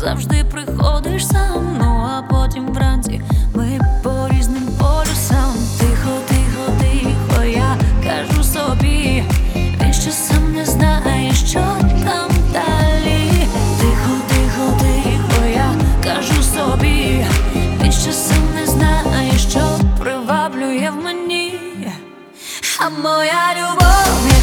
завжди приходиш сам, ну а потім вранці ми по різним полюсам. Тихо, тихо, тихо, я кажу собі, він ще сам не знає, що там далі. Тихо, тихо, тихо, я кажу собі, він ще сам не знає, що приваблює в мені. А моя любов